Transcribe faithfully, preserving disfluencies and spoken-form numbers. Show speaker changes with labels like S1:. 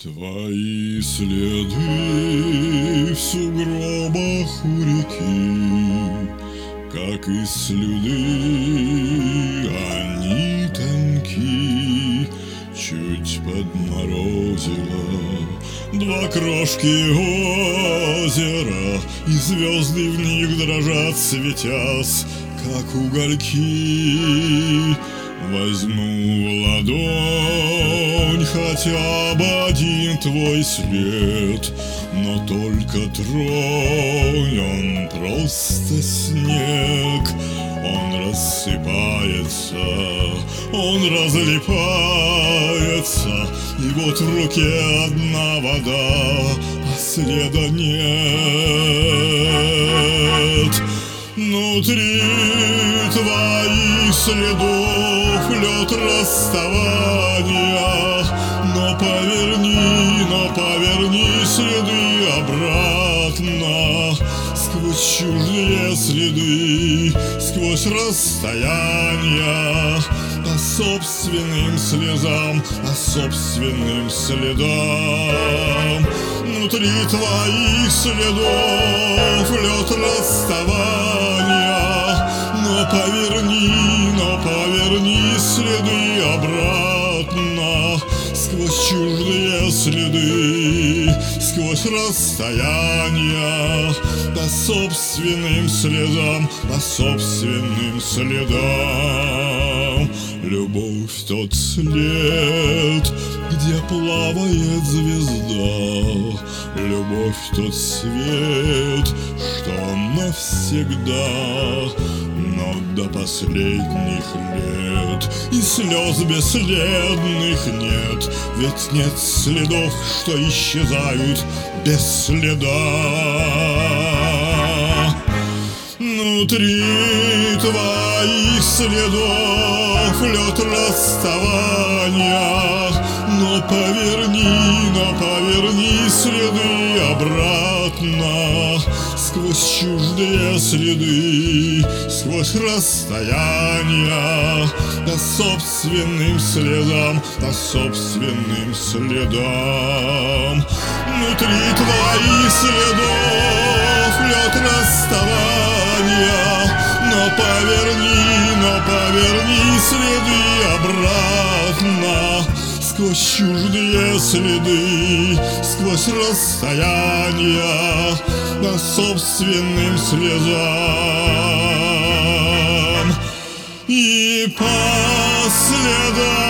S1: Твои следы в сугробах у реки, как и слюды, они тонки. Чуть подморозило два крошки озера, и звезды в них дрожат, светясь, как угольки. Возьму в ладонь хотя бы один твой свет, но только тронь, он просто снег. Он рассыпается, он разлипается, и вот в руке одна вода, а следа нет. Внутри твоих следов лед расставания, но поверни, но поверни следы обратно. Сквозь чужие следы, сквозь расстояния, по собственным слезам, по собственным следам. Внутри твоих следов лед расставания, но поверни, но поверни следы обратно. Сквозь чужие следы, сквозь расстояния, по собственным следам, по собственным следам. Любовь — тот след, где плавает звезда. Любовь — тот свет, что навсегда. Но до последних лет и слез бесследных нет, ведь нет следов, что исчезают без следа. Внутри твоих следов лед расставания, но поверни, но поверни следы обратно. Сквозь чуждые следы, сквозь расстояния, по собственным следам, по собственным следам. Внутри твоих следов лед расставания, но поверни, но поверни следы обратно. Сквозь чуждые следы, сквозь расстояния, по собственным следам и по следам.